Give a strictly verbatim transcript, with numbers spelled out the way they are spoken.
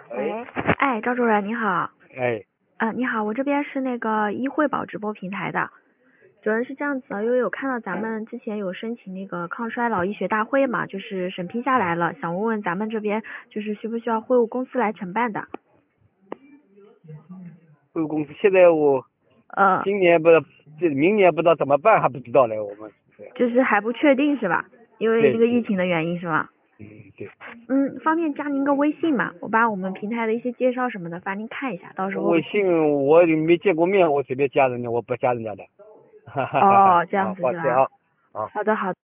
喂， 喂，哎，赵主任你好。 哎， 啊，你好，我这边是那个医惠宝直播平台的。主任是这样子的，因为有看到咱们之前有申请那个抗衰老医学大会嘛，就是审批下来了，想问问咱们这边就是需不需要会务公司来承办的？ 贵公司现在我呃， 今年不知道，这明年不知道怎么办，还不知道嘞。我们对就是还不确定是吧？因为那个疫对对， 情的原因是吧？ 嗯对， 嗯，方便加您个微信嘛？我把我们平台的一些介绍什么的发您看一下，到时候微信我也没见过面，我随便加人家，我不加人家的。哈哈哈哈。 哦，这样啊， 子是吧？ 抱歉啊，啊。 好的好的。